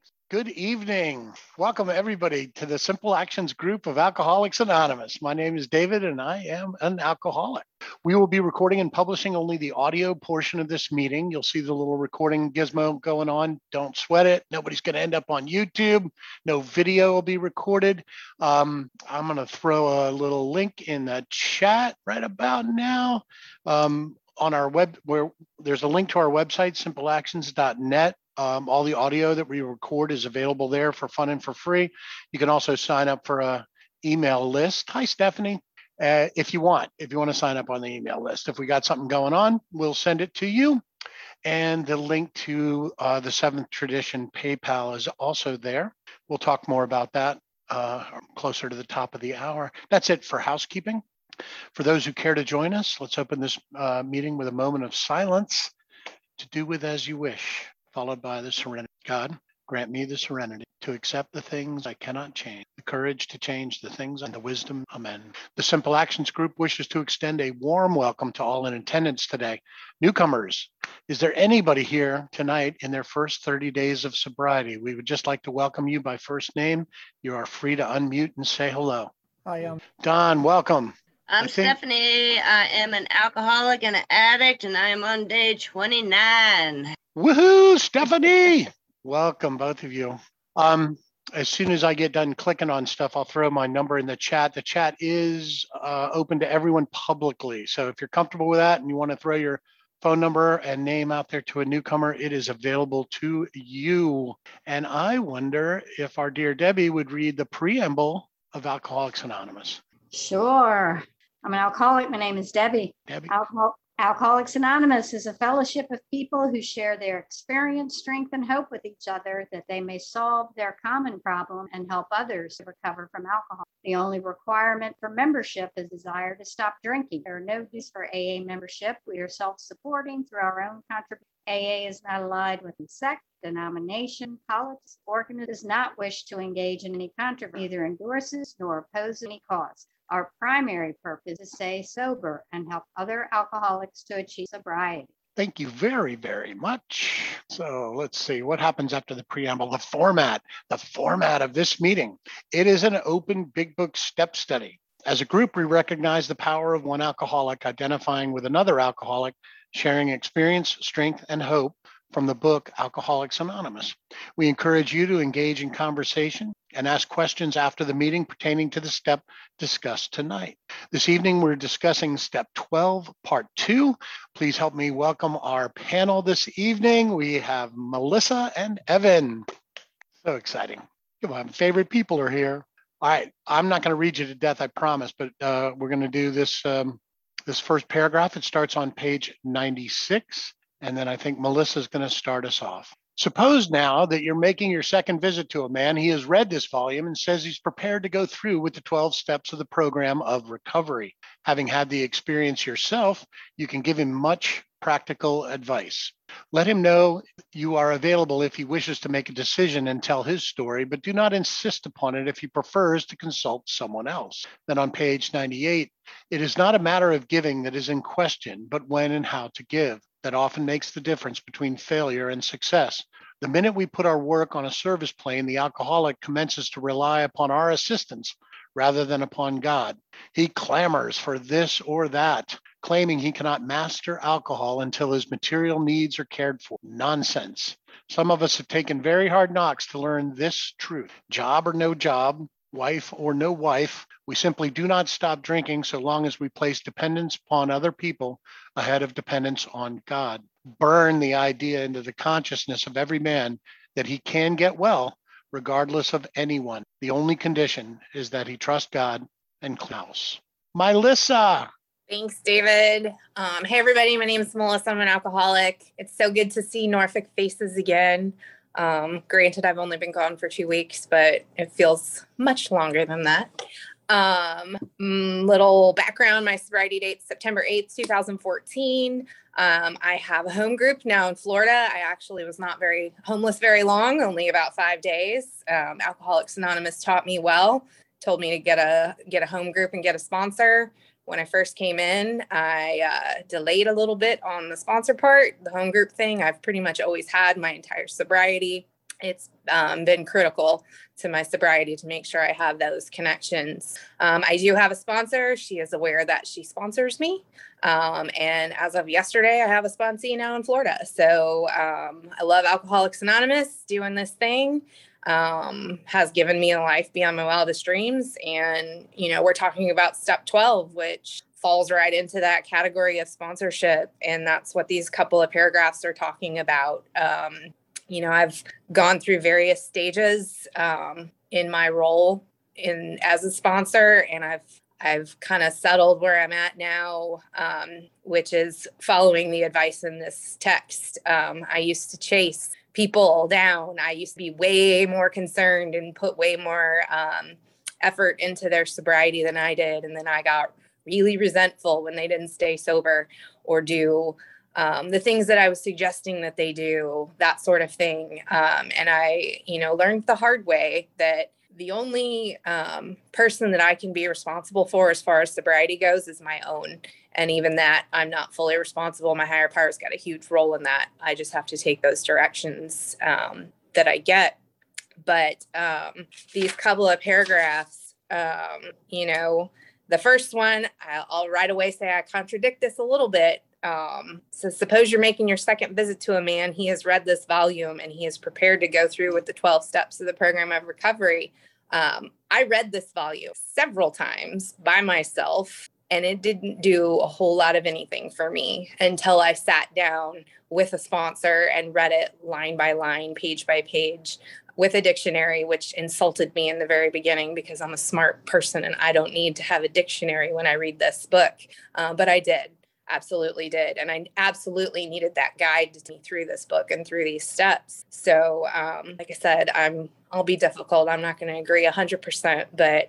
Good evening. Welcome, everybody, to the Simple Actions group of Alcoholics Anonymous. My name is David, and I am an alcoholic. We will be recording and publishing only the audio portion of this meeting. You'll see the little recording gizmo going on. Don't sweat it. Nobody's going to end up on YouTube. No video will be recorded. I'm going to throw a little link in the chat right about now. On our web, where there's a link to our website, simpleactions.net. All the audio that we record is available there for fun and for free. You can also sign up for a email list. Hi, Stephanie. If you want to sign up on the email list. If we got something going on, we'll send it to you. And the link to the Seventh Tradition PayPal is also there. We'll talk more about that closer to the top of the hour. That's it for housekeeping. For those who care to join us, let's open this meeting with a moment of silence to do with as you wish, followed by the serenity. God, grant me the serenity to accept the things I cannot change, the courage to change the things, and the wisdom. Amen. The Simple Actions group wishes to extend a warm welcome to all in attendance today. Newcomers, is there anybody here tonight in their first 30 days of sobriety? We would just like to welcome you by first name. You are free to unmute and say hello. I am. Don, welcome. I'm Stephanie. I am an alcoholic and an addict, and I am on day 29. Woohoo, Stephanie! Welcome, both of you. As soon as I get done clicking on stuff, I'll throw my number in the chat. The chat is open to everyone publicly. So if you're comfortable with that and you want to throw your phone number and name out there to a newcomer, it is available to you. And I wonder if our dear Debbie would read the preamble of Alcoholics Anonymous. Sure. I'm an alcoholic. My name is Debbie. Alcoholics Anonymous is a fellowship of people who share their experience, strength, and hope with each other that they may solve their common problem and help others recover from alcohol. The only requirement for membership is desire to stop drinking. There are no dues for AA membership. We are self-supporting through our own contribution. AA is not allied with a sect, denomination, politics, organism, does not wish to engage in any controversy, neither endorses nor opposes any cause. Our primary purpose is to stay sober and help other alcoholics to achieve sobriety. Thank you very, very much. So let's see what happens after the preamble. The format of this meeting. It is an open big book step study. As a group, we recognize the power of one alcoholic identifying with another alcoholic, sharing experience, strength, and hope from the book Alcoholics Anonymous. We encourage you to engage in conversation and ask questions after the meeting pertaining to the step discussed tonight. This evening, we're discussing step 12, part 2. Please help me welcome our panel this evening. We have Melissa and Evan. So exciting. My favorite people are here. All right, I'm not going to read you to death, I promise, but we're going to do this first paragraph. It starts on page 96. And then I think Melissa's going to start us off. Suppose now that you're making your second visit to a man. He has read this volume and says he's prepared to go through with the 12 steps of the program of recovery. Having had the experience yourself, you can give him much practical advice. Let him know you are available if he wishes to make a decision and tell his story, but do not insist upon it if he prefers to consult someone else. Then on page 98, it is not a matter of giving that is in question, but when and how to give. That often makes the difference between failure and success. The minute we put our work on a service plane, the alcoholic commences to rely upon our assistance rather than upon God. He clamors for this or that, claiming he cannot master alcohol until his material needs are cared for. Nonsense. Some of us have taken very hard knocks to learn this truth. Job or no job, wife or no wife, we simply do not stop drinking so long as we place dependence upon other people ahead of dependence on God. Burn the idea into the consciousness of every man that he can get well regardless of anyone. The only condition is that he trust God and Klaus. Melissa. Thanks, David. Hey, everybody. My name is Melissa. I'm an alcoholic. It's so good to see Norfolk faces again. Granted, I've only been gone for 2 weeks, but it feels much longer than that. Little background, my sobriety date, September 8th, 2014. I have a home group now in Florida. I actually was not homeless very long, only about 5 days. Alcoholics Anonymous taught me well, told me to get a home group and get a sponsor. When I first came in, I delayed a little bit on the sponsor part. The home group thing I've pretty much always had my entire sobriety. it's been critical to my sobriety to make sure I have those connections. I do have a sponsor. She is aware that she sponsors me. And as of yesterday, I have a sponsee now in Florida. So I love Alcoholics Anonymous. Doing this thing has given me a life beyond my wildest dreams. And, we're talking about step 12, which falls right into that category of sponsorship. And that's what these couple of paragraphs are talking about. I've gone through various stages in my role as a sponsor, and I've kind of settled where I'm at now, which is following the advice in this text. I used to chase people down. I used to be way more concerned and put way more effort into their sobriety than I did. And then I got really resentful when they didn't stay sober or do the things that I was suggesting that they do, that sort of thing. And I, learned the hard way that the only person that I can be responsible for as far as sobriety goes is my own. And even that, I'm not fully responsible. My higher power's got a huge role in that. I just have to take those directions that I get. But these couple of paragraphs, the first one, I'll right away say I contradict this a little bit. So suppose you're making your second visit to a man. He has read this volume and he is prepared to go through with the 12 steps of the program of recovery. I read this volume several times by myself, and it didn't do a whole lot of anything for me until I sat down with a sponsor and read it line by line, page by page, with a dictionary, which insulted me in the very beginning because I'm a smart person and I don't need to have a dictionary when I read this book. But I did. Absolutely did. And I absolutely needed that guide to me through this book and through these steps. So, like I said, I'll be difficult. I'm not going to agree 100%. But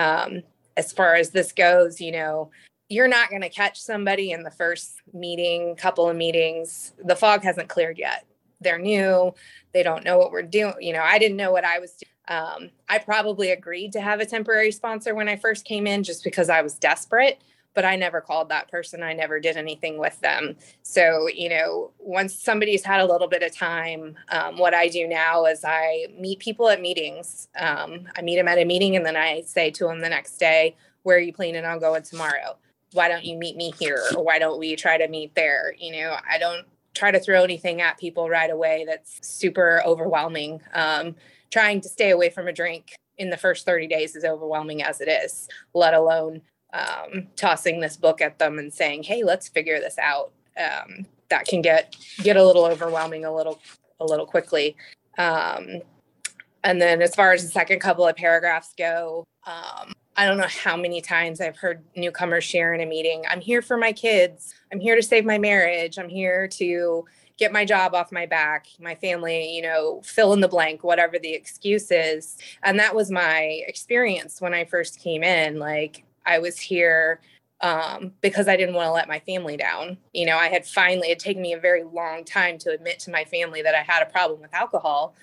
as far as this goes, you're not going to catch somebody in the first meeting, couple of meetings. The fog hasn't cleared yet. They're new. They don't know what we're doing. I didn't know what I was doing. I probably agreed to have a temporary sponsor when I first came in just because I was desperate. But I never called that person. I never did anything with them. So, once somebody's had a little bit of time, what I do now is I meet people at meetings. I meet them at a meeting and then I say to them the next day, where are you planning on going tomorrow? Why don't you meet me here? Or why don't we try to meet there? I don't try to throw anything at people right away that's super overwhelming. Trying to stay away from a drink in the first 30 days is overwhelming as it is, let alone tossing this book at them and saying, hey, let's figure this out. That can get a little overwhelming a little quickly. And then as far as the second couple of paragraphs go, I don't know how many times I've heard newcomers share in a meeting, I'm here for my kids. I'm here to save my marriage. I'm here to get my job off my back, my family, fill in the blank, whatever the excuse is. And that was my experience when I first came in. Like, I was here because I didn't want to let my family down. It taken me a very long time to admit to my family that I had a problem with alcohol.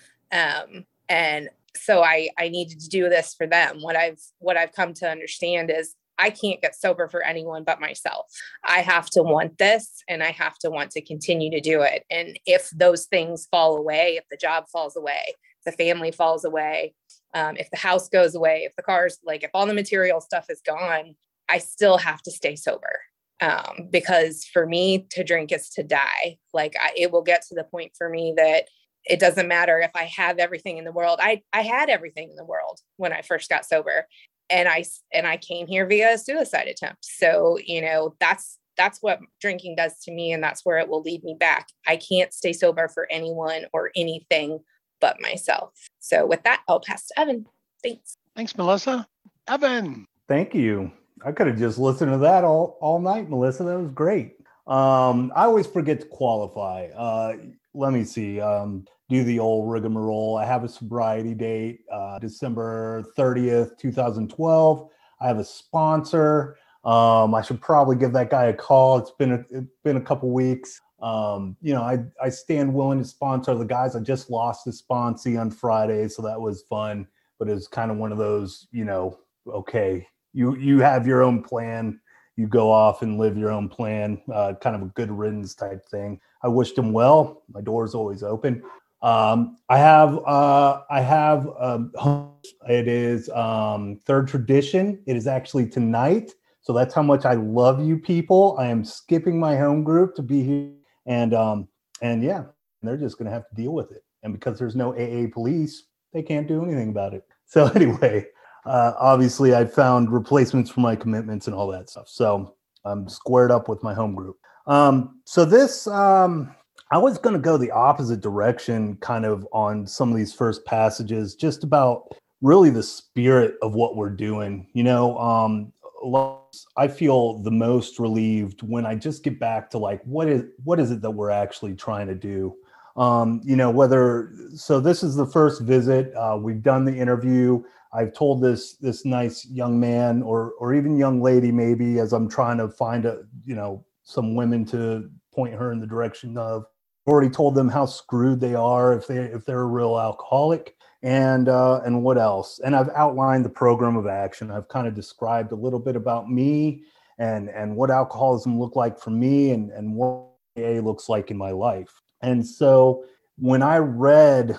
And so I needed to do this for them. What I've come to understand is I can't get sober for anyone but myself. I have to want this and I have to want to continue to do it. And if those things fall away, if the job falls away, the family falls away, if the house goes away, if the car's if all the material stuff is gone, I still have to stay sober. Because for me to drink is to die. It will get to the point for me that it doesn't matter if I have everything in the world. I had everything in the world when I first got sober, and I came here via a suicide attempt. So, that's what drinking does to me. And that's where it will lead me back. I can't stay sober for anyone or anything but myself. So with that, I'll pass to Evan. Thanks. Thanks, Melissa. Evan. Thank you. I could have just listened to that all night, Melissa. That was great. I always forget to qualify. Let me see. Do the old rigmarole. I have a sobriety date, December 30th, 2012. I have a sponsor. I should probably give that guy a call. It's been a couple weeks. I stand willing to sponsor the guys. I just lost the sponsee on Friday, so that was fun. But it's kind of one of those, okay, you have your own plan. You go off and live your own plan, kind of a good riddance type thing. I wished him well. My door's always open. I have it is third tradition. It is actually tonight. So that's how much I love you people. I am skipping my home group to be here. And yeah, they're just going to have to deal with it. And because there's no AA police, they can't do anything about it. So anyway, obviously I found replacements for my commitments and all that stuff. So I'm squared up with my home group. So this, I was going to go the opposite direction kind of on some of these first passages, just about really the spirit of what we're doing. I feel the most relieved when I just get back to like, what is it that we're actually trying to do? So this is the first visit. We've done the interview. I've told this nice young man or even young lady, maybe, as I'm trying to find some women to point her in the direction of. I've already told them how screwed they are if they're a real alcoholic, and what else. And I've outlined the program of action. I've kind of described a little bit about me and what alcoholism looked like for me and what AA looks like in my life. And so when I read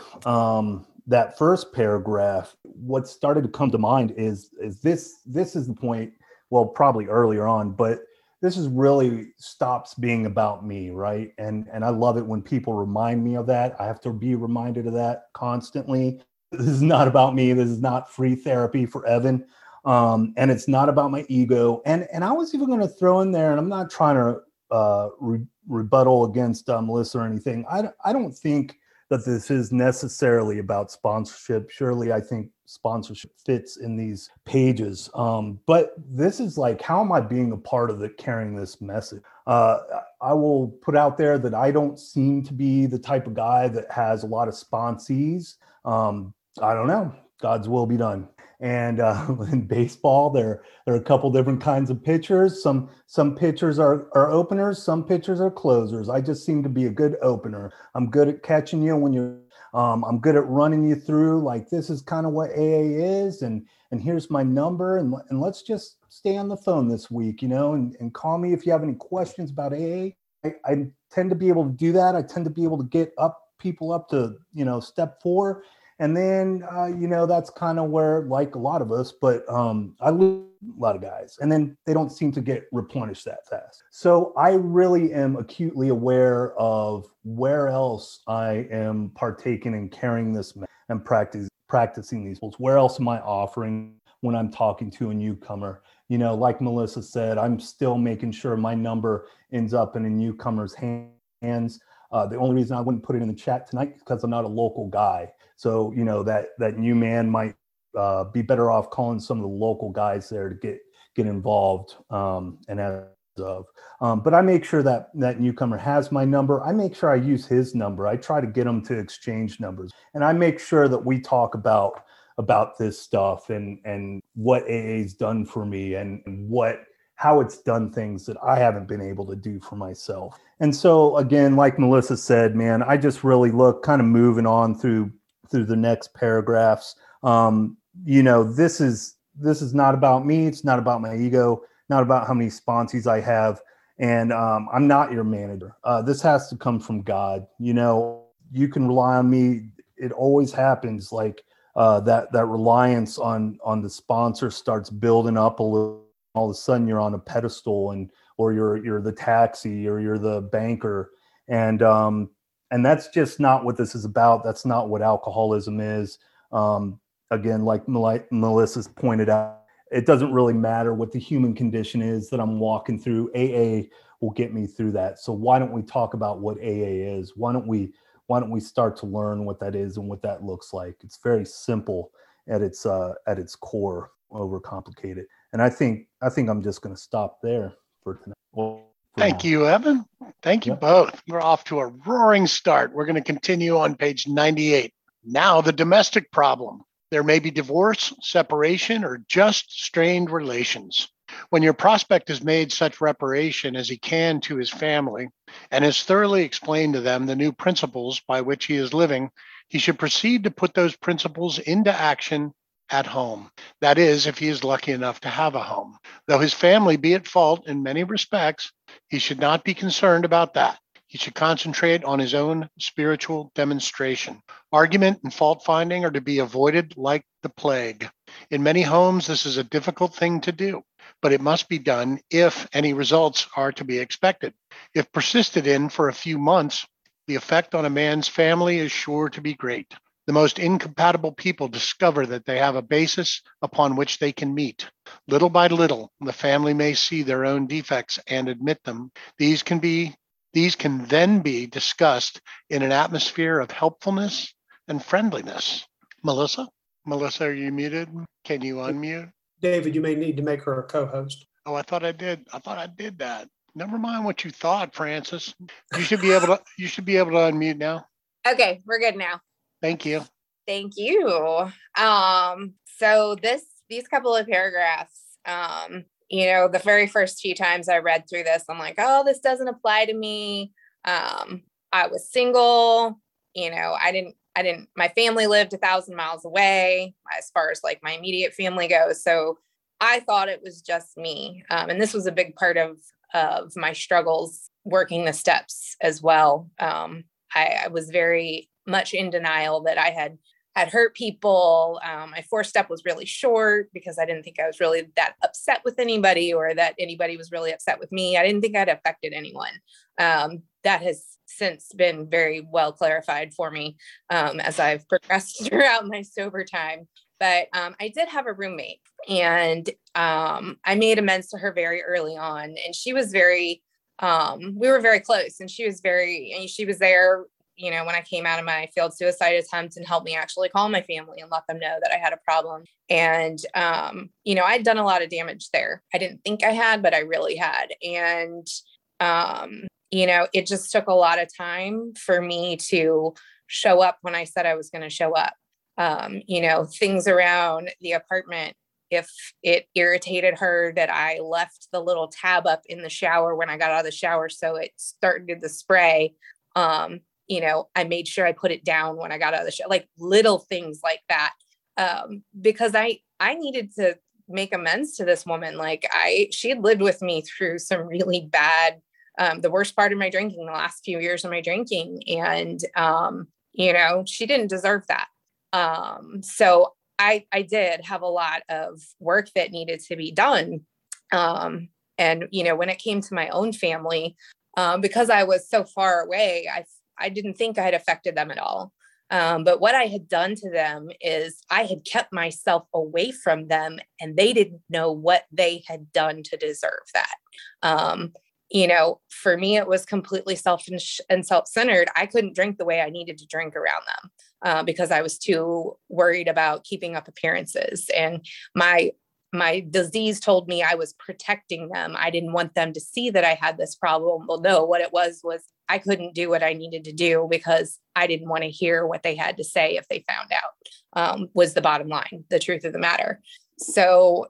that first paragraph, what started to come to mind is this is the point, well, probably earlier on, but this is really stops being about me, right? And I love it when people remind me of that. I have to be reminded of that constantly. This is not about me. This is not free therapy for Evan. And it's not about my ego. And I was even going to throw in there, and I'm not trying to rebuttal against Melissa or anything. I don't think that this is necessarily about sponsorship. Surely I think sponsorship fits in these pages. But this is like, how am I being a part of carrying this message? I will put out there that I don't seem to be the type of guy that has a lot of sponsees. I don't know. God's will be done. And in baseball, there are a couple different kinds of pitchers. Some pitchers are openers, some pitchers are closers. I just seem to be a good opener. I'm good at catching you when you're. I'm good at running you through. Like, this is kind of what AA is, and here's my number, and let's just stay on the phone this week, and call me if you have any questions about AA. I tend to be able to do that. I tend to be able to get people up to step 4. And then, that's kind of where, like a lot of us, but I lose a lot of guys, and then they don't seem to get replenished that fast. So I really am acutely aware of where else I am partaking and carrying this and practicing these tools. Where else am I offering when I'm talking to a newcomer? Like Melissa said, I'm still making sure my number ends up in a newcomer's hands. The only reason I wouldn't put it in the chat tonight is because I'm not a local guy. So, that new man might be better off calling some of the local guys there to get involved and as of. But I make sure that newcomer has my number. I make sure I use his number. I try to get them to exchange numbers. And I make sure that we talk about this stuff and what AA's done for me and how it's done things that I haven't been able to do for myself. And so, again, like Melissa said, man, I just really look kind of moving on through the next paragraphs. This is not about me. It's not about my ego, not about how many sponsees I have. And I'm not your manager. This has to come from God. You can rely on me. It always happens. Like that reliance on the sponsor starts building up a little. All of a sudden you're on a pedestal or you're the taxi or you're the banker. And that's just not what this is about. That's not what alcoholism is. Again, like Melissa's pointed out, it doesn't really matter what the human condition is that I'm walking through. AA will get me through that. So why don't we talk about what AA is? Why don't we start to learn what that is and what that looks like? It's very simple at its core, overcomplicated. And I think I'm just going to stop there for tonight. Thank you, Evan. Thank you both. We're off to a roaring start. We're going to continue on page 98. Now, the domestic problem. There may be divorce, separation, or just strained relations. When your prospect has made such reparation as he can to his family and has thoroughly explained to them the new principles by which he is living, he should proceed to put those principles into action at home. That is, if he is lucky enough to have a home. Though his family be at fault in many respects, he should not be concerned about that. He should concentrate on his own spiritual demonstration. Argument and fault finding are to be avoided like the plague. In many homes, this is a difficult thing to do, but it must be done if any results are to be expected. If persisted in for a few months, the effect on a man's family is sure to be great. The most incompatible people discover that they have a basis upon which they can meet. Little by little, the family may see their own defects and admit them. These can then be discussed in an atmosphere of helpfulness and friendliness. Melissa? Melissa, are you muted? Can you unmute? David, you may need to make her a co-host. Oh, I thought I did that. Never mind what you thought, Francis. You should be able to unmute now. Okay, we're good now. Thank you. Thank you. So these couple of paragraphs, the very first few times I read through this, I'm like, oh, this doesn't apply to me. I was single, my family lived 1,000 miles away as far as like my immediate family goes. So I thought it was just me. And this was a big part of my struggles working the steps as well. I was very much in denial that I had hurt people. My 4th step was really short because I didn't think I was really that upset with anybody or that anybody was really upset with me. I didn't think I'd affected anyone. That has since been very well clarified for me as I've progressed throughout my sober time. But I did have a roommate, and I made amends to her very early on. And she was we were very close, and she was there, when I came out of my failed suicide attempt and helped me actually call my family and let them know that I had a problem. And, I'd done a lot of damage there. I didn't think I had, but I really had. And, it just took a lot of time for me to show up when I said I was going to show up. Things around the apartment, if it irritated her that I left the little tab up in the shower when I got out of the shower, so it started the spray, I made sure I put it down when I got out of the shower, like little things like that. Because I needed to make amends to this woman. She had lived with me through some really bad, the worst part of my drinking, the last few years of my drinking. And, she didn't deserve that. So I did have a lot of work that needed to be done. And, when it came to my own family, because I was so far away, I didn't think I had affected them at all. But what I had done to them is I had kept myself away from them, and they didn't know what they had done to deserve that. For me, it was completely selfish and self-centered. I couldn't drink the way I needed to drink around them because I was too worried about keeping up appearances. And my disease told me I was protecting them. I didn't want them to see that I had this problem. Well, no, what it was I couldn't do what I needed to do because I didn't want to hear what they had to say if they found out, was the bottom line, the truth of the matter. So,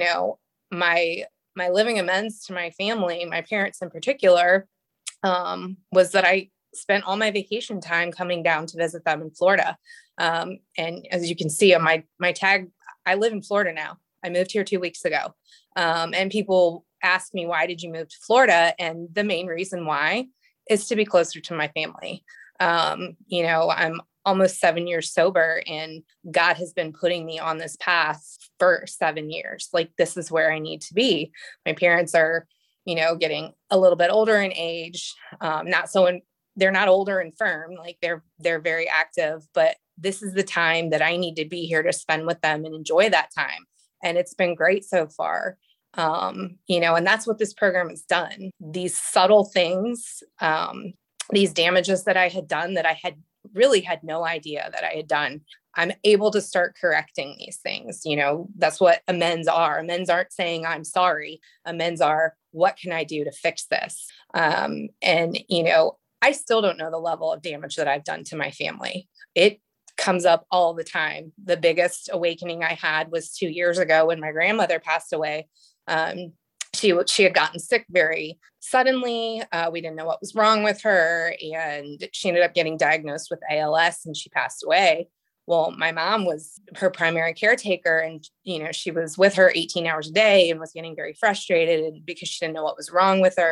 my living amends to my family, my parents in particular, was that I spent all my vacation time coming down to visit them in Florida. And as you can see on my tag, I live in Florida now. I moved here 2 weeks ago. And people ask me, why did you move to Florida? And the main reason why is to be closer to my family. I'm almost 7 years sober, and God has been putting me on this path for 7 years. This is where I need to be. My parents are, getting a little bit older in age. They're not older and firm. They're very active, but this is the time that I need to be here to spend with them and enjoy that time. And it's been great so far. And that's what this program has done. These subtle things, these damages that I had done that I had really had no idea that I had done, I'm able to start correcting these things. That's what amends are. Amends aren't saying I'm sorry. Amends are, what can I do to fix this? I still don't know the level of damage that I've done to my family. It comes up all the time. The biggest awakening I had was 2 years ago when my grandmother passed away. She had gotten sick very suddenly. We didn't know what was wrong with her, and she ended up getting diagnosed with ALS, and she passed away. Well, my mom was her primary caretaker, and she was with her 18 hours a day and was getting very frustrated because she didn't know what was wrong with her.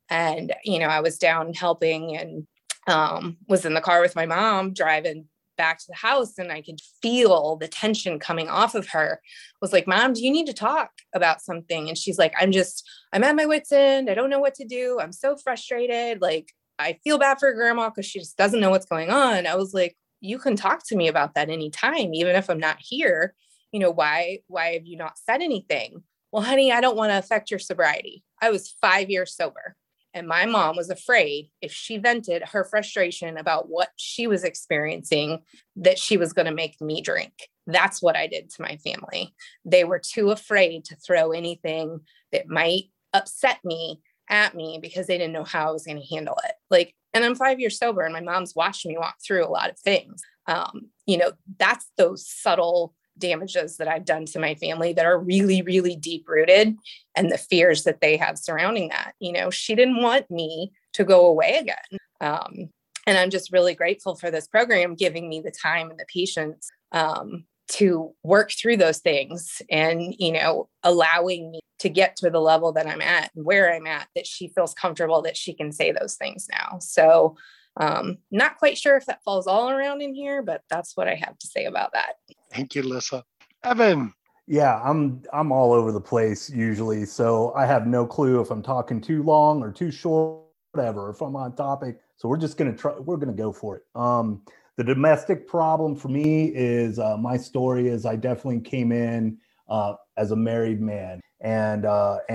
And, I was down helping and was in the car with my mom driving back to the house, and I could feel the tension coming off of her. I was like, Mom, do you need to talk about something? And she's like, I'm at my wit's end. I don't know what to do. I'm so frustrated. Like, I feel bad for grandma because she just doesn't know what's going on. I was like, you can talk to me about that anytime, even if I'm not here. Why have you not said anything? Well, honey, I don't want to affect your sobriety. I was 5 years sober. And my mom was afraid if she vented her frustration about what she was experiencing, that she was going to make me drink. That's what I did to my family. They were too afraid to throw anything that might upset me at me because they didn't know how I was going to handle it. And I'm 5 years sober, and my mom's watched me walk through a lot of things. That's those subtle damages that I've done to my family that are really, really deep rooted, and the fears that they have surrounding that. She didn't want me to go away again. And I'm just really grateful for this program giving me the time and the patience to work through those things, and, allowing me to get to the level that I'm at, where I'm at, that she feels comfortable that she can say those things now. So not quite sure if that falls all around in here, but that's what I have to say about that. Thank you, Lissa. Evan. Yeah, I'm all over the place usually, so I have no clue if I'm talking too long or too short, whatever, if I'm on topic. So we're gonna go for it. The domestic problem for me is my story is I definitely came in as a married man, and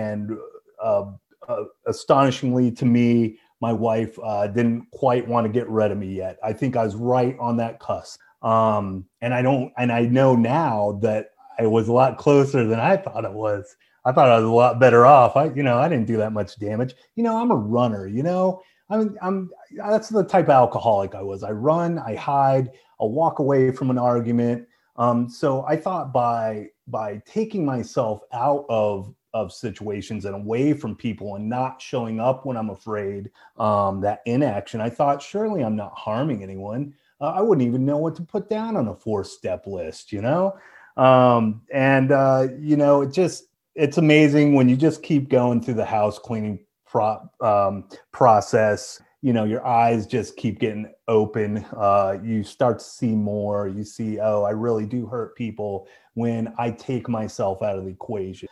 astonishingly to me, my wife didn't quite want to get rid of me yet. I think I was right on that cusp. And I know now that I was a lot closer than I thought it was. I thought I was a lot better off. I didn't do that much damage. I'm a runner, that's the type of alcoholic I was. I run, I hide, I'll walk away from an argument. So I thought by taking myself out of situations and away from people and not showing up when I'm afraid, that inaction, I thought surely I'm not harming anyone. I wouldn't even know what to put down on a 4-step list, it's amazing when you just keep going through the house cleaning process. Your eyes just keep getting open. You start to see more. You see, oh, I really do hurt people when I take myself out of the equation.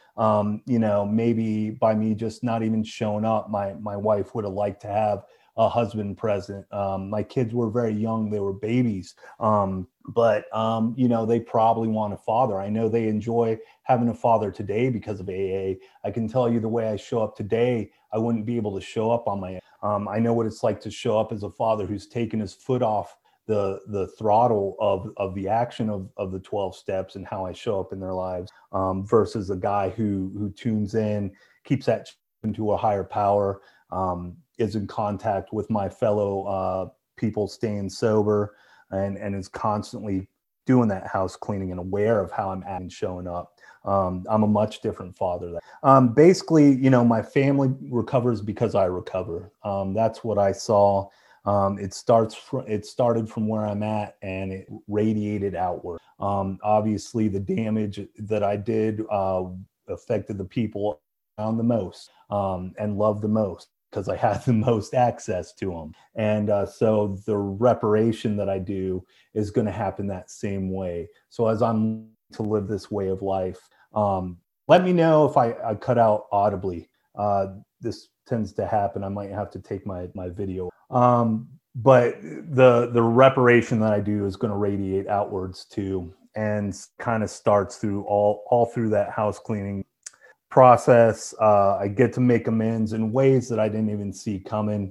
Maybe by me just not even showing up, my wife would have liked to have a husband present. My kids were very young. They were babies. But they probably want a father. I know they enjoy having a father today because of AA. I can tell you the way I show up today, I wouldn't be able to show up on my own. I know what it's like to show up as a father who's taken his foot off the throttle of the action of the 12 steps and how I show up in their lives, versus a guy who tunes in, keeps that into a higher power, is in contact with my fellow people staying sober, and is constantly doing that house cleaning and aware of how I'm at and showing up. I'm a much different father. Basically, my family recovers because I recover. That's what I saw. It started from where I'm at, and it radiated outward. Obviously, the damage that I did affected the people around the most, and loved the most, because I had the most access to them. And so the reparation that I do is going to happen that same way. So as I'm to live this way of life, let me know if I cut out audibly. This tends to happen. I might have to take my video. But the reparation that I do is going to radiate outwards too, and kind of starts through all through that house cleaning process. I get to make amends in ways that I didn't even see coming.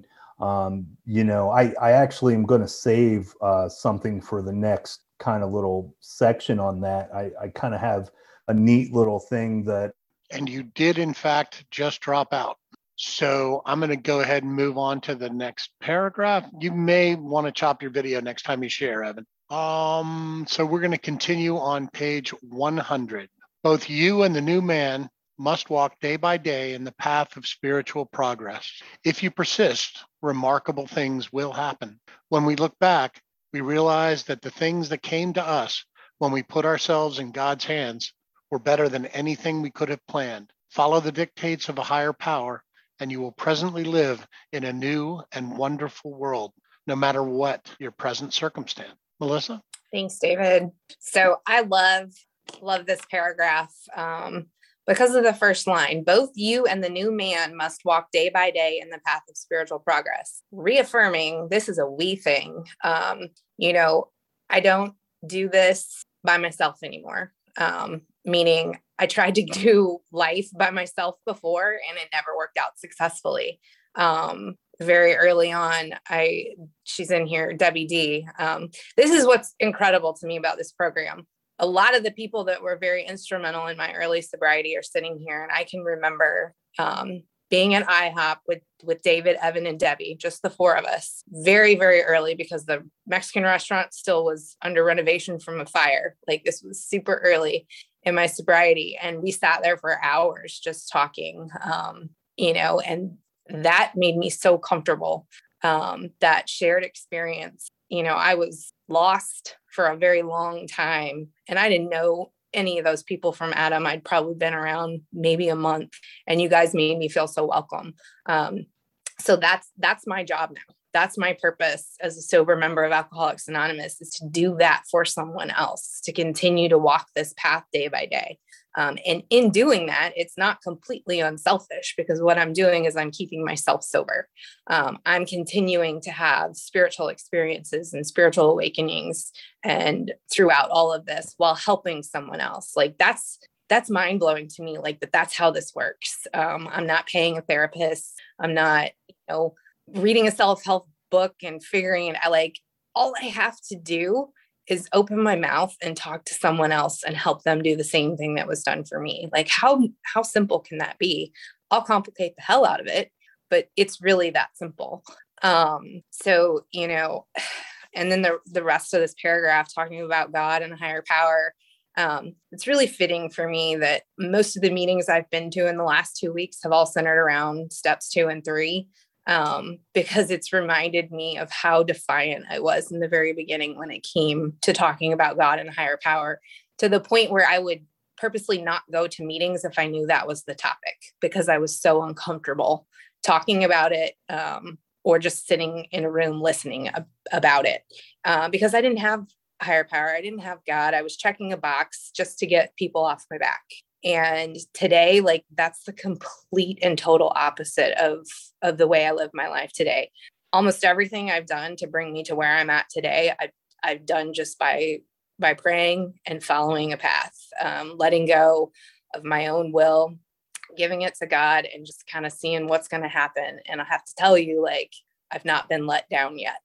I actually am going to save something for the next kind of little section on that. I kind of have a neat little thing that. And you did, in fact, just drop out. So I'm going to go ahead and move on to the next paragraph. You may want to chop your video next time you share, Evan. So we're going to continue on page 100. Both you and the new man must walk day by day in the path of spiritual progress. If you persist, remarkable things will happen. When we look back, we realize that the things that came to us when we put ourselves in God's hands were better than anything we could have planned. Follow the dictates of a higher power, and you will presently live in a new and wonderful world, no matter what your present circumstance. Melissa? Thanks, David. So I love this paragraph because of the first line. Both you and the new man must walk day by day in the path of spiritual progress, reaffirming this is a we thing. I don't do this by myself anymore. Meaning I tried to do life by myself before and it never worked out successfully. Very early on, she's in here, Debbie D. This is what's incredible to me about this program. A lot of the people that were very instrumental in my early sobriety are sitting here. And I can remember being at IHOP with David, Evan, and Debbie, just the four of us, very, very early, because the Mexican restaurant still was under renovation from a fire. Like, this was super early in my sobriety. And we sat there for hours just talking, and that made me so comfortable. That shared experience. I was lost for a very long time and I didn't know any of those people from Adam. I'd probably been around maybe a month, and you guys made me feel so welcome. So that's my job now. That's my purpose as a sober member of Alcoholics Anonymous, is to do that for someone else, to continue to walk this path day by day. And in doing that, it's not completely unselfish, because what I'm doing is I'm keeping myself sober. I'm continuing to have spiritual experiences and spiritual awakenings, and throughout all of this, while helping someone else. Like, that's mind blowing to me. Like, that's how this works. I'm not paying a therapist. I'm not, reading a self-help book and figuring it out. Like, all I have to do is open my mouth and talk to someone else and help them do the same thing that was done for me. Like, how simple can that be? I'll complicate the hell out of it, but it's really that simple. And then the rest of this paragraph talking about God and higher power. It's really fitting for me that most of the meetings I've been to in the last 2 weeks have all centered around steps 2 and 3. Because it's reminded me of how defiant I was in the very beginning when it came to talking about God and higher power, to the point where I would purposely not go to meetings if I knew that was the topic, because I was so uncomfortable talking about it, or just sitting in a room listening about it, because I didn't have higher power. I didn't have God. I was checking a box just to get people off my back. And today, like, that's the complete and total opposite of the way I live my life today. Almost everything I've done to bring me to where I'm at today, I've done just by praying and following a path, letting go of my own will, giving it to God, and just kind of seeing what's going to happen. And I have to tell you, like, I've not been let down yet.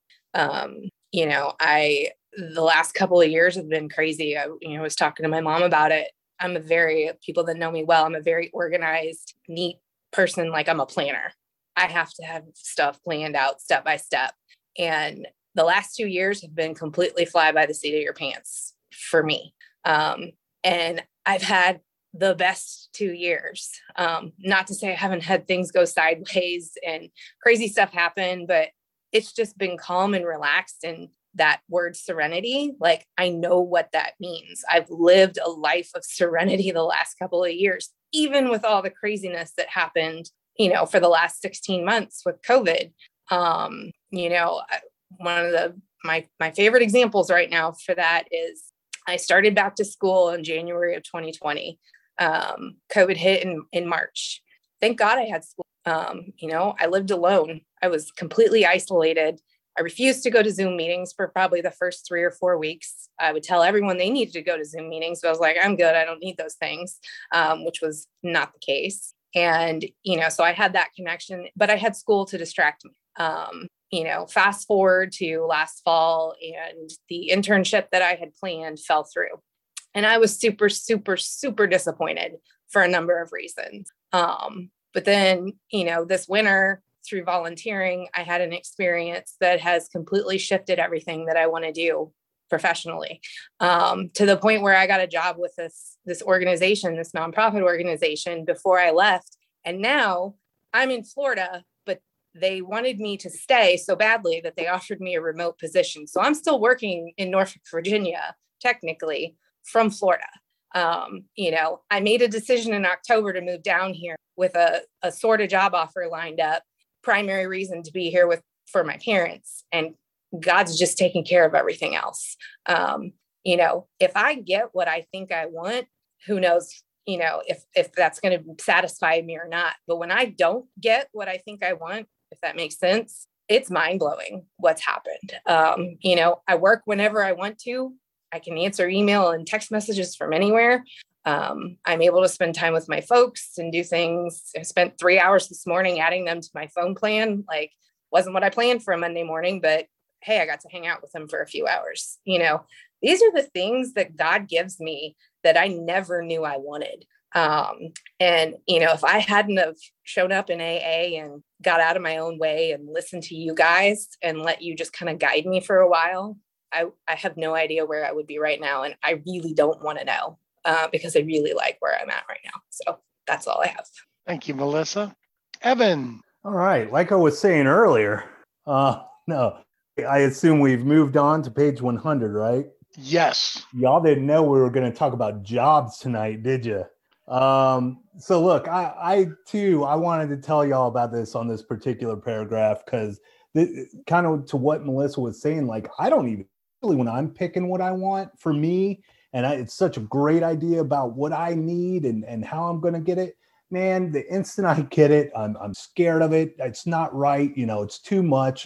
The last couple of years have been crazy. I was talking to my mom about it. People that know me well, I'm a very organized, neat person. Like, I'm a planner. I have to have stuff planned out step by step. And the last 2 years have been completely fly by the seat of your pants for me. And I've had the best 2 years. Not to say I haven't had things go sideways and crazy stuff happen, but it's just been calm and relaxed. And that word serenity, like, I know what that means. I've lived a life of serenity the last couple of years, even with all the craziness that happened, for the last 16 months with COVID. One of my favorite examples right now for that is I started back to school in January of 2020. COVID hit in March. Thank God I had school. I lived alone. I was completely isolated. I refused to go to Zoom meetings for probably the first 3 or 4 weeks. I would tell everyone they needed to go to Zoom meetings, but I was like, I'm good. I don't need those things, which was not the case. And, so I had that connection, but I had school to distract me. Fast forward to last fall, and the internship that I had planned fell through. And I was super, super, super disappointed for a number of reasons. But then, this winter, through volunteering, I had an experience that has completely shifted everything that I want to do professionally, to the point where I got a job with this organization, this nonprofit organization, before I left. And now I'm in Florida, but they wanted me to stay so badly that they offered me a remote position. So I'm still working in Norfolk, Virginia, technically from Florida. I made a decision in October to move down here with a sort of job offer lined up. Primary reason to be here for my parents, and God's just taking care of everything else. If I get what I think I want, who knows, if that's going to satisfy me or not. But when I don't get what I think I want, if that makes sense, it's mind blowing what's happened. I work whenever I want to. I can answer email and text messages from anywhere. I'm able to spend time with my folks and do things. I spent 3 hours this morning adding them to my phone plan. Like, wasn't what I planned for a Monday morning, but hey, I got to hang out with them for a few hours. These are the things that God gives me that I never knew I wanted. If I hadn't have shown up in AA and got out of my own way and listened to you guys and let you just kind of guide me for a while, I have no idea where I would be right now. And I really don't want to know because I really like where I'm at right now. So that's all I have. Thank you, Melissa. Evan. All right. Like I was saying earlier, no, I assume we've moved on to page 100, right? Yes. Y'all didn't know we were going to talk about jobs tonight, did you? So look, I wanted to tell y'all about this on this particular paragraph because kind of to what Melissa was saying, like, I don't even really, when I'm picking what I want for me, and it's such a great idea about what I need and how I'm going to get it, man, the instant I get it, I'm scared of it. It's not right. It's too much.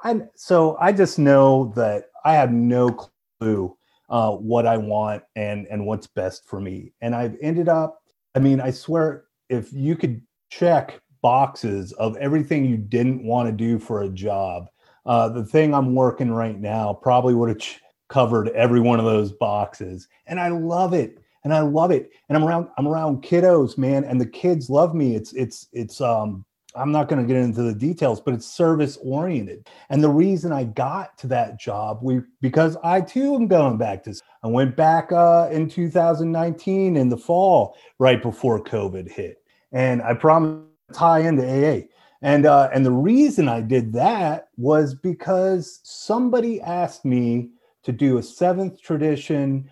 So I just know that I have no clue what I want and what's best for me. And I've ended up, I swear, if you could check boxes of everything you didn't want to do for a job, the thing I'm working right now probably would have covered every one of those boxes. And I love it. And I love it. And I'm around kiddos, man. And the kids love me. It's I'm not going to get into the details, but it's service oriented. And the reason I got to that job, because I too am going back to, I went back in 2019 in the fall, right before COVID hit. And I promised to tie into AA. And the reason I did that was because somebody asked me to do a seventh tradition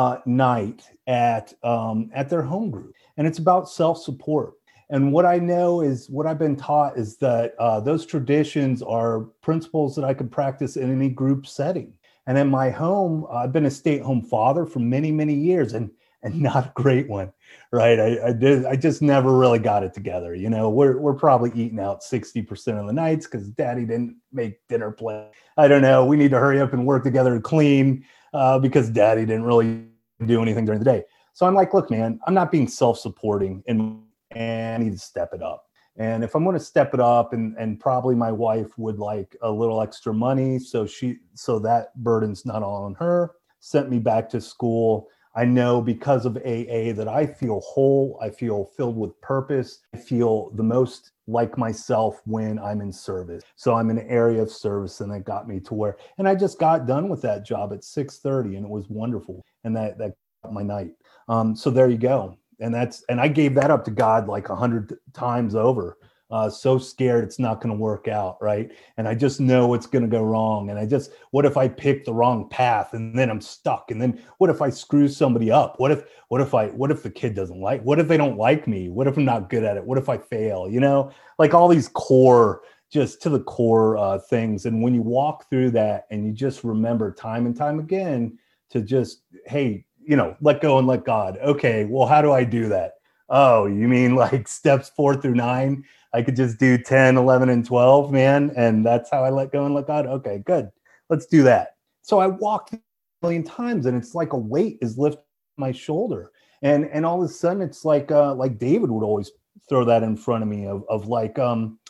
night at their home group. And it's about self-support. And what I know is what I've been taught is that those traditions are principles that I could practice in any group setting. And in my home, I've been a stay-at-home father for many, many years and not a great one, right? I just never really got it together. We're probably eating out 60% of the nights because daddy didn't make dinner plan. I don't know. We need to hurry up and work together and clean because daddy didn't really do anything during the day. So I'm like, look, man, I'm not being self-supporting and I need to step it up. And if I'm going to step it up, and probably my wife would like a little extra money, so that burden's not all on her, sent me back to school. I know because of AA that I feel whole, I feel filled with purpose, I feel the most like myself when I'm in service. So I'm in an area of service, and that got me to where, and I just got done with that job at 6:30, and it was wonderful. And that got my night. So there you go. And I gave that up to God like 100 times over. So scared it's not going to work out, right? And I just know it's going to go wrong. And what if I pick the wrong path and then I'm stuck? And then what if I screw somebody up? What if the kid doesn't like? What if they don't like me? What if I'm not good at it? What if I fail? Like all these core, just to the core things. And when you walk through that and you just remember time and time again to just, hey, let go and let God. Okay, well, how do I do that? Oh, you mean like steps 4 through 9? I could just do 10, 11, and 12, man. And that's how I let go and let God. Okay, good. Let's do that. So I walked a million times and it's like a weight is lifted on my shoulder. And all of a sudden it's like David would always throw that in front of me of what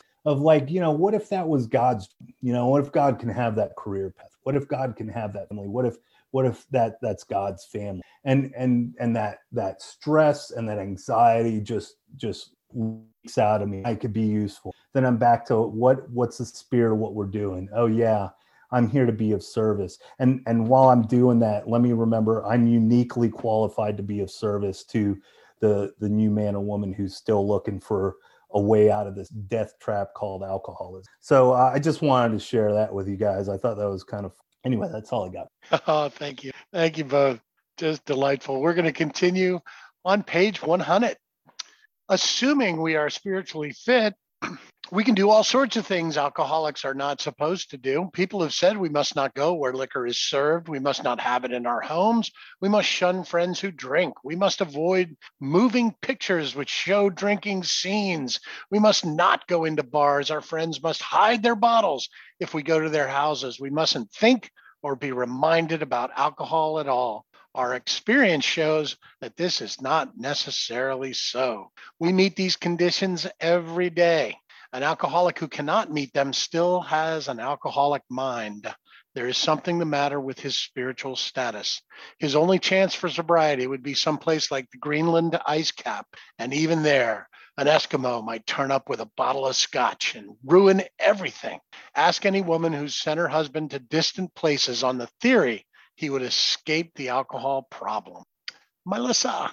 if that was God's, what if God can have that career path? What if God can have that family? What if that's God's family? And that stress and that anxiety just leaks out of me. I could be useful. Then I'm back to what's the spirit of what we're doing? Oh yeah, I'm here to be of service. And while I'm doing that, let me remember I'm uniquely qualified to be of service to the new man or woman who's still looking for a way out of this death trap called alcoholism. So I just wanted to share that with you guys. I thought that was kind of, anyway, that's all I got. Oh, thank you. Thank you both. Just delightful. We're going to continue on page 100. Assuming we are spiritually fit, we can do all sorts of things alcoholics are not supposed to do. People have said we must not go where liquor is served. We must not have it in our homes. We must shun friends who drink. We must avoid moving pictures which show drinking scenes. We must not go into bars. Our friends must hide their bottles if we go to their houses. We mustn't think or be reminded about alcohol at all. Our experience shows that this is not necessarily so. We meet these conditions every day. An alcoholic who cannot meet them still has an alcoholic mind. There is something the matter with his spiritual status. His only chance for sobriety would be someplace like the Greenland ice cap. And even there, an Eskimo might turn up with a bottle of scotch and ruin everything. Ask any woman who's sent her husband to distant places on the theory he would escape the alcohol problem. Melissa.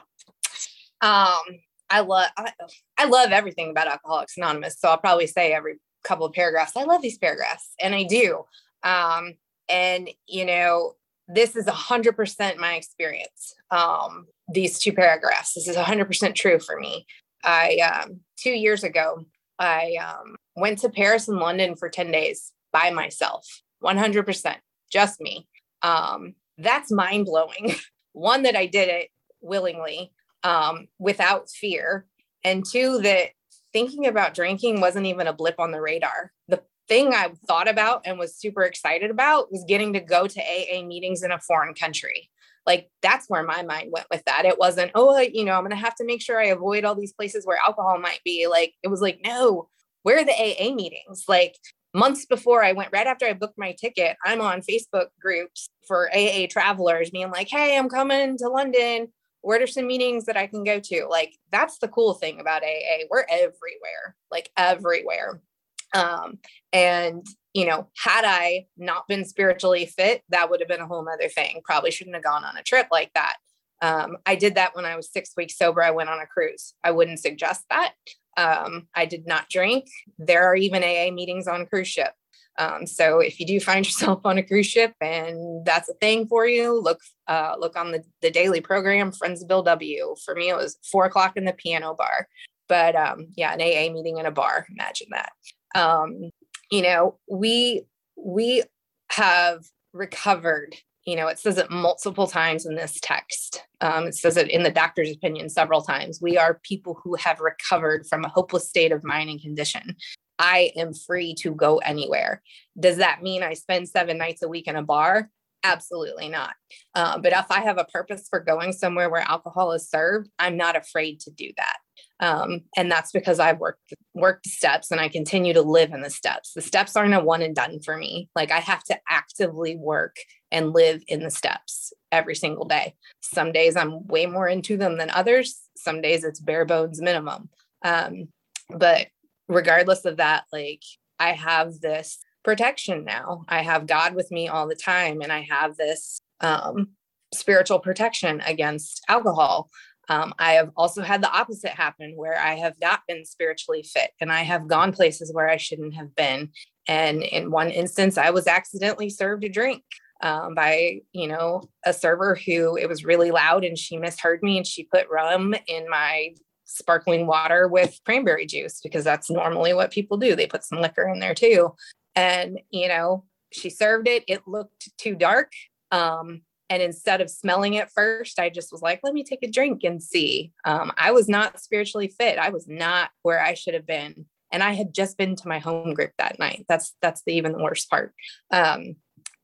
I love everything about Alcoholics Anonymous. So I'll probably say every couple of paragraphs, I love these paragraphs, and I do. And this is 100% my experience. These two paragraphs, this is 100% true for me. 2 years ago, I went to Paris and London for 10 days by myself, 100%, just me. That's mind blowing. One, that I did it willingly, without fear. And two, that thinking about drinking wasn't even a blip on the radar. The thing I thought about and was super excited about was getting to go to AA meetings in a foreign country. Like, that's where my mind went with that. It wasn't, I'm going to have to make sure I avoid all these places where alcohol might be. Like, it was like, no, where are the AA meetings? Like, months before I went, right after I booked my ticket, I'm on Facebook groups for AA travelers being like, hey, I'm coming to London. Where are some meetings that I can go to? Like, that's the cool thing about AA. We're everywhere, like everywhere. And, had I not been spiritually fit, that would have been a whole nother thing. Probably shouldn't have gone on a trip like that. I did that when I was 6 weeks sober. I went on a cruise. I wouldn't suggest that. I did not drink. There are even AA meetings on cruise ship. So if you do find yourself on a cruise ship and that's a thing for you, look on the daily program, Friends of Bill W. For me, it was 4:00 in the piano bar, but, an AA meeting in a bar. Imagine that. We have recovered, it says it multiple times in this text. It says it in the doctor's opinion several times. We are people who have recovered from a hopeless state of mind and condition. I am free to go anywhere. Does that mean I spend 7 nights a week in a bar? Absolutely not. But if I have a purpose for going somewhere where alcohol is served, I'm not afraid to do that. And that's because I've worked the steps and I continue to live in the steps. The steps aren't a one and done for me. Like, I have to actively work and live in the steps every single day. Some days I'm way more into them than others. Some days it's bare bones minimum. But regardless of that, like, I have this protection now. I have God with me all the time. And I have this spiritual protection against alcohol. I have also had the opposite happen, where I have not been spiritually fit and I have gone places where I shouldn't have been. And in one instance, I was accidentally served a drink by, a server who, it was really loud and she misheard me and she put rum in my sparkling water with cranberry juice, because that's normally what people do. They put some liquor in there too. And, she served it. It looked too dark. And instead of smelling it first, I just was like, let me take a drink and see. I was not spiritually fit. I was not where I should have been. And I had just been to my home group that night. That's the even worse part. And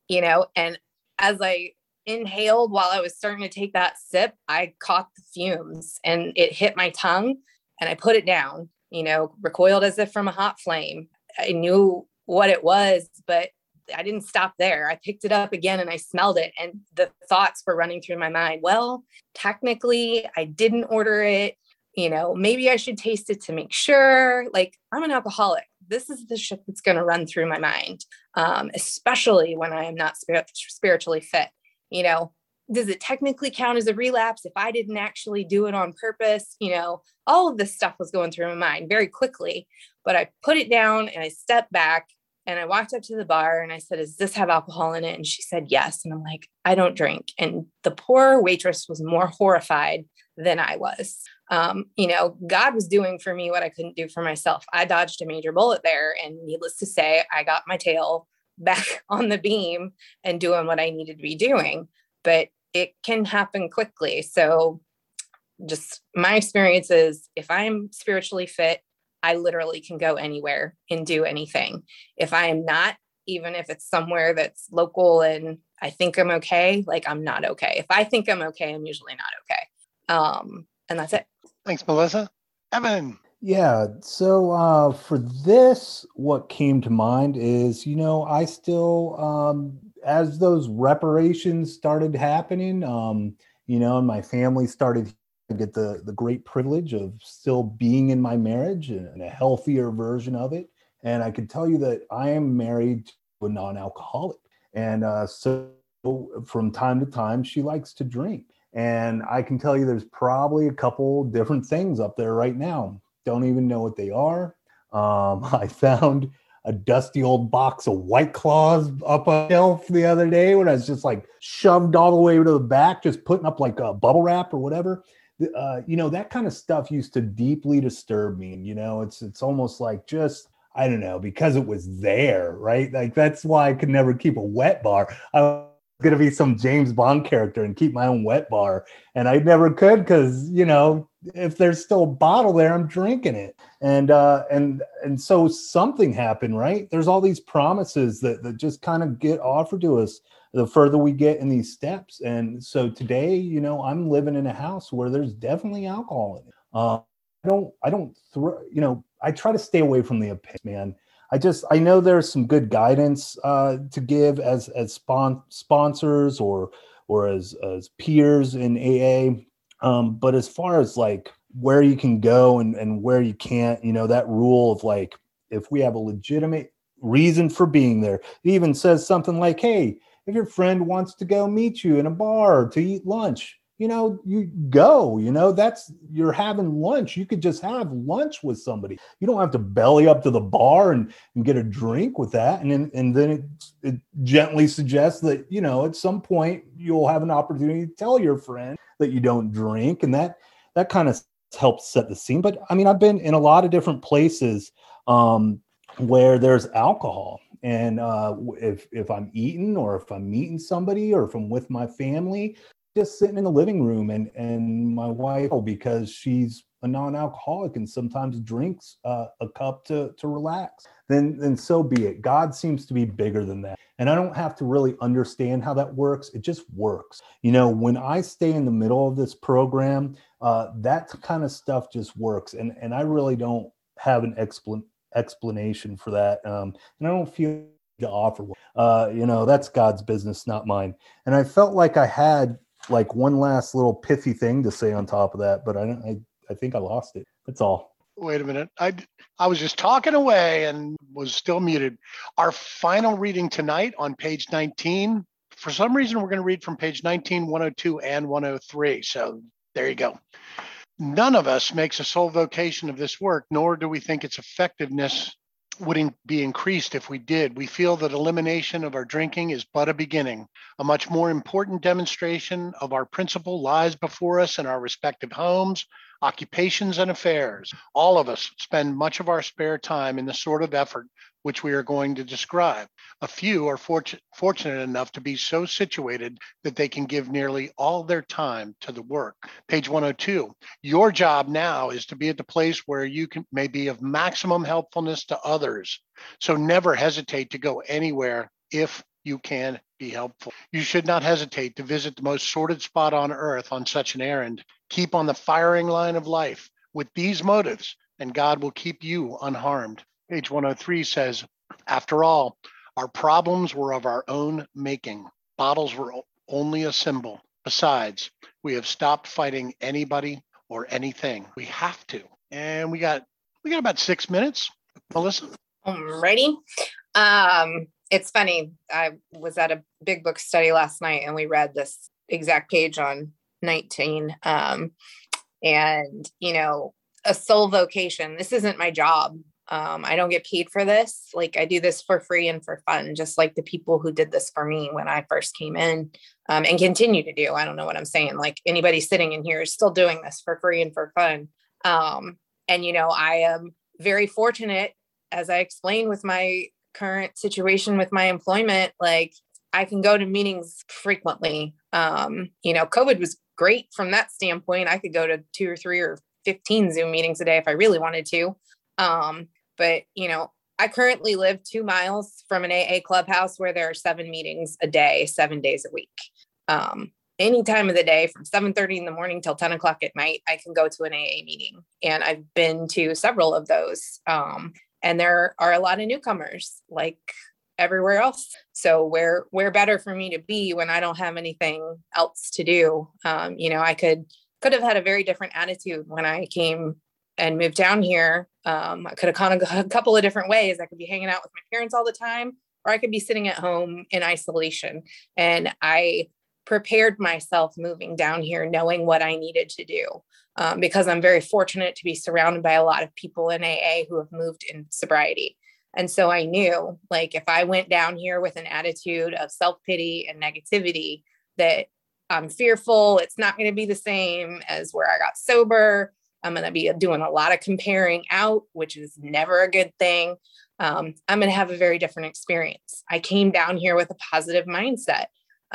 as I inhaled while I was starting to take that sip, I caught the fumes and it hit my tongue and I put it down, recoiled as if from a hot flame. I knew what it was, but I didn't stop there. I picked it up again and I smelled it. And the thoughts were running through my mind. Well, technically I didn't order it. Maybe I should taste it to make sure. Like, I'm an alcoholic. This is the shit that's going to run through my mind, especially when I am not spiritually fit. Does it technically count as a relapse if I didn't actually do it on purpose? All of this stuff was going through my mind very quickly, but I put it down and I stepped back And I walked up to the bar and I said, does this have alcohol in it? And she said, yes. And I'm like, I don't drink. And the poor waitress was more horrified than I was. God was doing for me what I couldn't do for myself. I dodged a major bullet there. And needless to say, I got my tail back on the beam and doing what I needed to be doing. But it can happen quickly. So just my experience is, if I'm spiritually fit, I literally can go anywhere and do anything. If I am not, even if it's somewhere that's local and I think I'm okay, like I'm not okay. If I think I'm okay, I'm usually not okay. And that's it. Thanks, Melissa. Evan. Yeah. So for this, what came to mind is, I still, as those reparations started happening, and my family started to get the great privilege of still being in my marriage and a healthier version of it. And I can tell you that I am married to a non-alcoholic. And so from time to time, she likes to drink. And I can tell you there's probably a couple different things up there right now. Don't even know what they are. I found a dusty old box of White Claws up a shelf the other day when I was just like shoved all the way to the back, just putting up like a bubble wrap or whatever. That kind of stuff used to deeply disturb me. And, it's almost like just, I don't know, because it was there, right? Like, that's why I could never keep a wet bar. I was going to be some James Bond character and keep my own wet bar. And I never could because, if there's still a bottle there, I'm drinking it. And so something happened, right? There's all these promises that just kind of get offered to us the further we get in these steps. And so today, I'm living in a house where there's definitely alcohol in it. I try to stay away from the opinions, man. I know there's some good guidance to give as sponsors or as peers in AA. But as far as like where you can go and where you can't, that rule of like, if we have a legitimate reason for being there, it even says something like, hey, if your friend wants to go meet you in a bar to eat lunch, you go, you're having lunch. You could just have lunch with somebody. You don't have to belly up to the bar and get a drink with that. And then it gently suggests that, at some point you'll have an opportunity to tell your friend that you don't drink. And that kind of helps set the scene. But I mean, I've been in a lot of different places where there's alcohol. And if I'm eating or if I'm meeting somebody or if I'm with my family, just sitting in the living room and my wife, because she's a non-alcoholic and sometimes drinks a cup to relax, then so be it. God seems to be bigger than that. And I don't have to really understand how that works. It just works. When I stay in the middle of this program, that kind of stuff just works. And I really don't have an explanation for that. And I don't feel to offer one. That's God's business, not mine. And I felt like I had like one last little pithy thing to say on top of that, but I think I lost it. That's all. Wait a minute. I was just talking away and was still muted. Our final reading tonight on page 19. For some reason, we're going to read from page 19, 102, and 103. So there you go. None of us makes a sole vocation of this work, nor do we think its effectiveness would be increased if we did. We feel that elimination of our drinking is but a beginning. A much more important demonstration of our principle lies before us in our respective homes, occupations, and affairs. All of us spend much of our spare time in the sort of effort which we are going to describe. A few are fortunate enough to be so situated that they can give nearly all their time to the work. Page 102, your job now is to be at the place where you may be of maximum helpfulness to others. So never hesitate to go anywhere if you can be helpful. You should not hesitate to visit the most sordid spot on earth on such an errand. Keep on the firing line of life with these motives, and God will keep you unharmed. Page 103 says, after all, our problems were of our own making. Bottles were only a symbol. Besides, we have stopped fighting anybody or anything. We have to. And we got about 6 minutes. Melissa? Alrighty. It's funny. I was at a big book study last night and we read this exact page on 19. And, a sole vocation. This isn't my job. I don't get paid for this. Like, I do this for free and for fun, just like the people who did this for me when I first came in, and continue to do. I don't know what I'm saying. Like, anybody sitting in here is still doing this for free and for fun. And, you know, I am very fortunate, as I explained with my current situation with my employment, like, I can go to meetings frequently. You know, COVID was great from that standpoint. I could go to 2 or 3 or 15 Zoom meetings a day if I really wanted to. But, you know, I currently live 2 miles from an AA clubhouse where there are 7 meetings a day, 7 days a week. Any time of the day from 7:30 in the morning till 10 o'clock at night, I can go to an AA meeting. And I've been to several of those. And there are a lot of newcomers, like everywhere else. So where better for me to be when I don't have anything else to do? You know, I could have had a very different attitude when I came and moved down here. I could have gone a couple of different ways. I could be hanging out with my parents all the time, or I could be sitting at home in isolation. And I prepared myself moving down here, knowing what I needed to do, because I'm very fortunate to be surrounded by a lot of people in AA who have moved in sobriety. And so I knew, like, if I went down here with an attitude of self-pity and negativity, that I'm fearful it's not going to be the same as where I got sober. I'm going to be doing a lot of comparing out, which is never a good thing. I'm going to have a very different experience. I came down here with a positive mindset.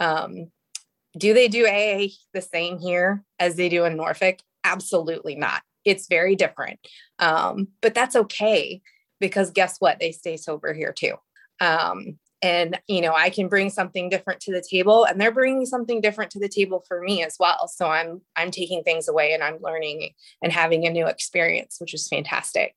Do they do AA the same here as they do in Norfolk? Absolutely not. It's very different. But that's okay, because guess what? They stay sober here too. And, you know, I can bring something different to the table, and they're bringing something different to the table for me as well. So I'm taking things away, and I'm learning and having a new experience, which is fantastic.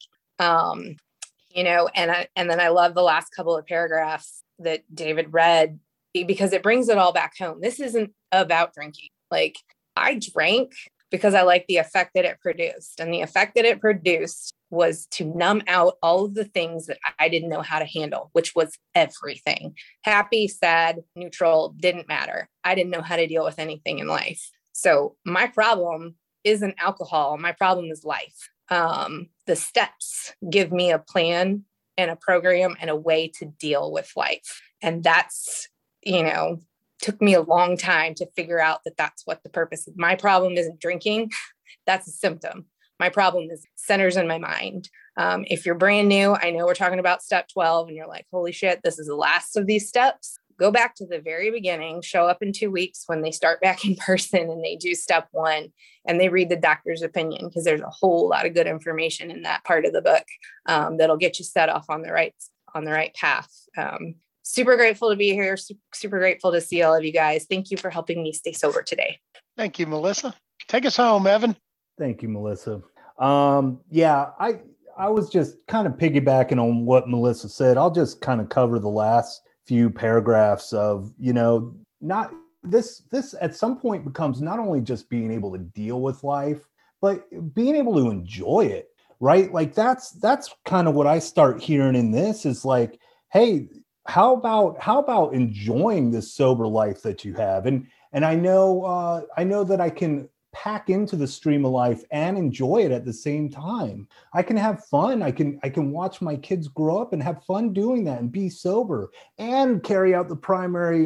You know, and then I love the last couple of paragraphs that David read, because it brings it all back home. This isn't about drinking. Like, I drank because I liked the effect that it produced. And the effect that it produced was to numb out all of the things that I didn't know how to handle, which was everything. Happy, sad, neutral, didn't matter. I didn't know how to deal with anything in life. So my problem isn't alcohol. My problem is life. The steps give me a plan and a program and a way to deal with life. And that's, you know, took me a long time to figure out that that's what the purpose of my problem isn't drinking. That's a symptom. My problem is centers in my mind. If you're brand new, I know we're talking about step 12 and you're like, holy shit, this is the last of these steps. Go back to the very beginning, show up in 2 weeks when they start back in person and they do step 1 and they read the doctor's opinion, because there's a whole lot of good information in that part of the book that'll get you set off on the right path. Super grateful to be here. Super grateful to see all of you guys. Thank you for helping me stay sober today. Thank you, Melissa. Take us home, Evan. Thank you, Melissa. Yeah, I was just kind of piggybacking on what Melissa said. I'll just kind of cover the last few paragraphs of, you know, not this at some point becomes not only just being able to deal with life, but being able to enjoy it, right? Like that's kind of what I start hearing in this is like, hey, how about enjoying this sober life that you have? And I know that I can pack into the stream of life and enjoy it at the same time. I can have fun. I can watch my kids grow up and have fun doing that and be sober and carry out the primary,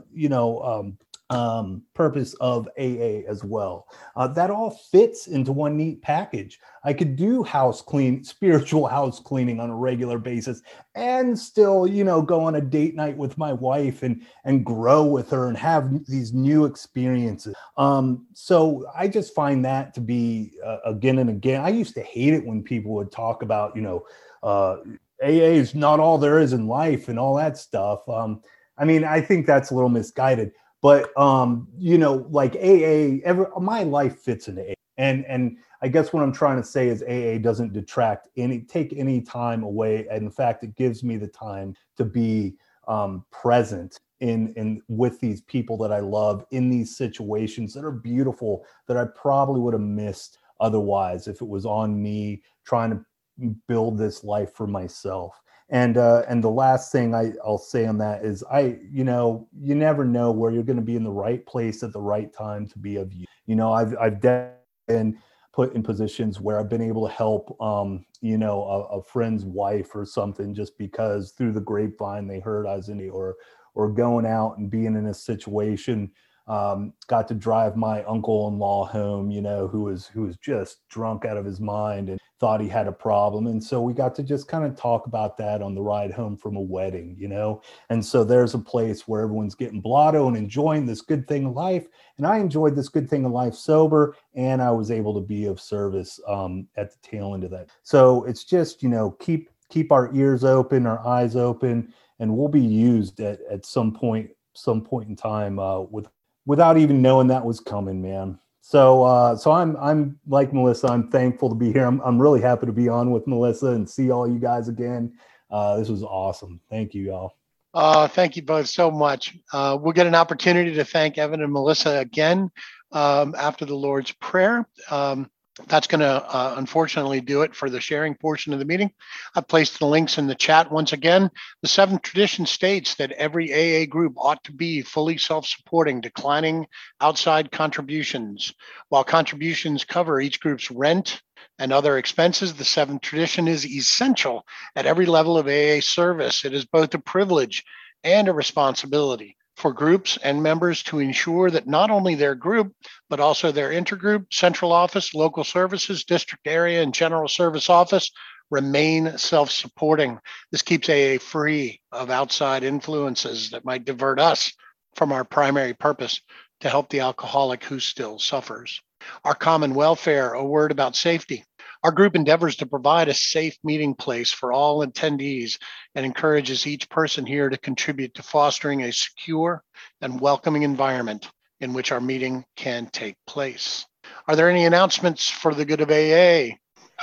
purpose of AA as well. That all fits into one neat package. I could do spiritual house cleaning on a regular basis and still, you know, go on a date night with my wife and grow with her and have these new experiences. So I just find that to be again and again. I used to hate it when people would talk about, you know, AA is not all there is in life and all that stuff. I mean, I think that's a little misguided. But, you know, like my life fits into AA. And I guess what I'm trying to say is AA doesn't take any time away. And in fact, it gives me the time to be present in with these people that I love in these situations that are beautiful that I probably would have missed otherwise if it was on me trying to build this life for myself. And the last thing I'll say on that is you never know where you're going to be in the right place at the right time to be of use. You know, I've been put in positions where I've been able to help, a friend's wife or something, just because through the grapevine they heard I was in it, or going out and being in a situation. Got to drive my uncle-in-law home, who was just drunk out of his mind and thought he had a problem. And so we got to just kind of talk about that on the ride home from a wedding, And so there's a place where everyone's getting blotto and enjoying this good thing of life. And I enjoyed this good thing of life sober, and I was able to be of service at the tail end of that. So it's just, keep our ears open, our eyes open, and we'll be used at some point in time without even knowing that was coming, man. So I'm like Melissa. I'm thankful to be here. I'm really happy to be on with Melissa and see all you guys again. This was awesome. Thank you, y'all. Thank you both so much. We'll get an opportunity to thank Evan and Melissa again after the Lord's Prayer. That's going to unfortunately do it for the sharing portion of the meeting. I've placed the links in the chat once again. The seventh tradition states that every AA group ought to be fully self-supporting, declining outside contributions. While contributions cover each group's rent and other expenses, the seventh tradition is essential at every level of AA service. It is both a privilege and a responsibility for groups and members to ensure that not only their group, but also their intergroup, central office, local services, district area, and general service office remain self-supporting. This keeps AA free of outside influences that might divert us from our primary purpose to help the alcoholic who still suffers. Our common welfare, a word about safety. Our group endeavors to provide a safe meeting place for all attendees and encourages each person here to contribute to fostering a secure and welcoming environment in which our meeting can take place. Are there any announcements for the good of AA?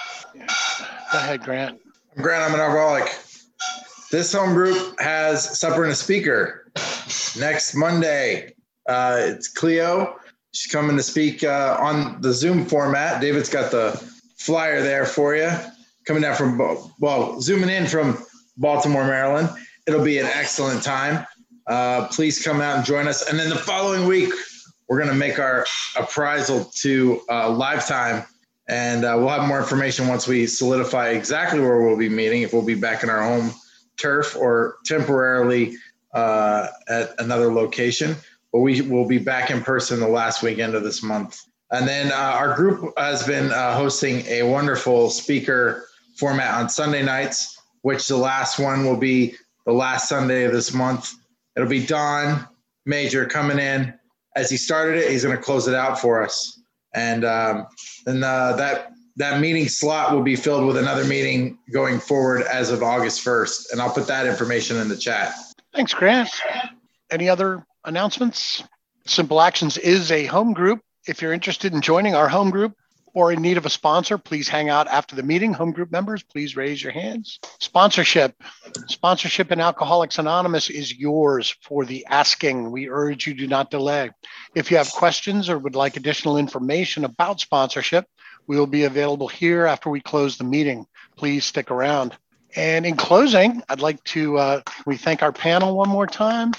Go ahead, Grant. Grant, I'm an alcoholic. This home group has supper and a speaker next Monday. It's Cleo. She's coming to speak on the Zoom format. David's got the flyer there for you. Coming down from, zooming in from Baltimore, Maryland. It'll be an excellent time. Please come out and join us. And then the following week, we're going to make our appraisal to Lifetime. And we'll have more information once we solidify exactly where we'll be meeting, if we'll be back in our home turf or temporarily at another location. But we will be back in person the last weekend of this month. And then our group has been hosting a wonderful speaker format on Sunday nights, which the last one will be the last Sunday of this month. It'll be Don Major coming in. As he started it, he's going to close it out for us. And then that meeting slot will be filled with another meeting going forward as of August 1st. And I'll put that information in the chat. Thanks, Grant. Any other announcements? Simple Actions is a home group. If you're interested in joining our home group or in need of a sponsor, please hang out after the meeting. Home group members, please raise your hands. Sponsorship in Alcoholics Anonymous is yours for the asking. We urge you do not delay. If you have questions or would like additional information about sponsorship, we will be available here after we close the meeting. Please stick around. And in closing, I'd like to we thank our panel one more time.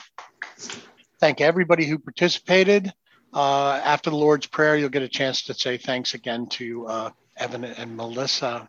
Thank everybody who participated. After the Lord's Prayer, you'll get a chance to say thanks again to Evan and Melissa.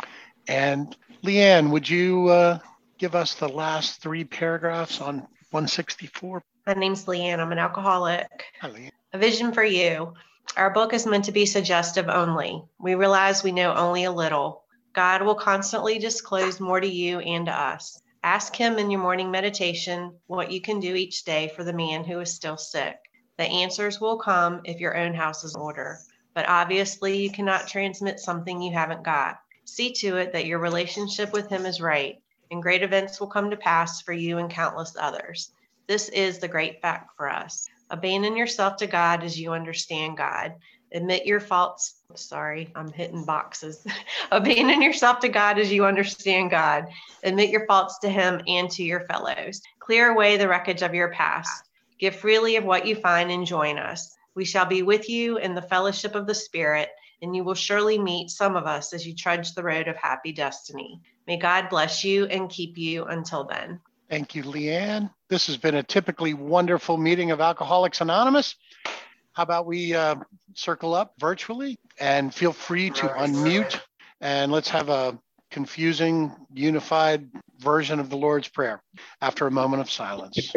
And Leanne, would you give us the last three paragraphs on 164? My name's Leanne. I'm an alcoholic. Hi, Leanne. A vision for you. Our book is meant to be suggestive only. We realize we know only a little. God will constantly disclose more to you and to us. Ask him in your morning meditation what you can do each day for the man who is still sick. The answers will come if your own house is in order, but obviously you cannot transmit something you haven't got. See to it that your relationship with him is right, and great events will come to pass for you and countless others. This is the great fact for us. Abandon yourself to God as you understand God. Admit your faults. Sorry, I'm hitting boxes. Abandon yourself to God as you understand God. Admit your faults to him and to your fellows. Clear away the wreckage of your past. Give freely of what you find and join us. We shall be with you in the fellowship of the Spirit, and you will surely meet some of us as you trudge the road of happy destiny. May God bless you and keep you until then. Thank you, Leanne. This has been a typically wonderful meeting of Alcoholics Anonymous. how about we circle up virtually and feel free to unmute, and let's have a confusing, unified version of the Lord's Prayer after a moment of silence.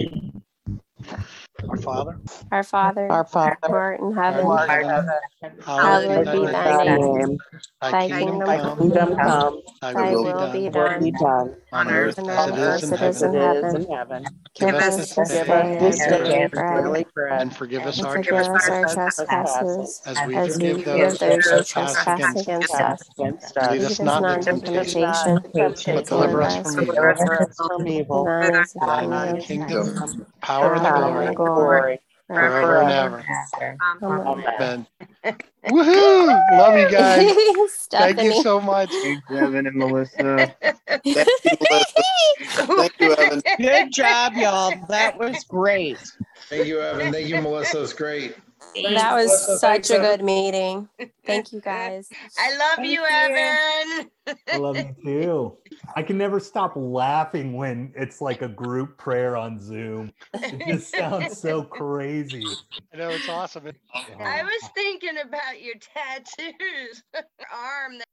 Our Father, Our Father, who art in heaven, hallowed be thy name. Thy kingdom come, thy will be done, on earth as it is in heaven. Give us this day our daily bread, And forgive us and our forgive us our trespasses trespasses, as we as we forgive forgive those those who who trespass against us. Lead Lead us us not not into into temptation, temptation, but deliver us from evil. For thine is the For thine is the kingdom, kingdom, power, and the power, and glory, forever and ever. Amen. Amen. Woohoo! Love you guys. Thank you Stephanie. so much. Thanks, Evan and Melissa. Thank you, Melissa. Thank you, Evan. Good job, y'all. That was great. Thank you, Evan. Thank you, Melissa. It's great. That was such a good meeting. Thank you, guys. I love you, Evan. I love you too. I can never stop laughing when it's like a group prayer on Zoom. It just sounds so crazy. I know, it's awesome. I was thinking about your tattoos, your arm.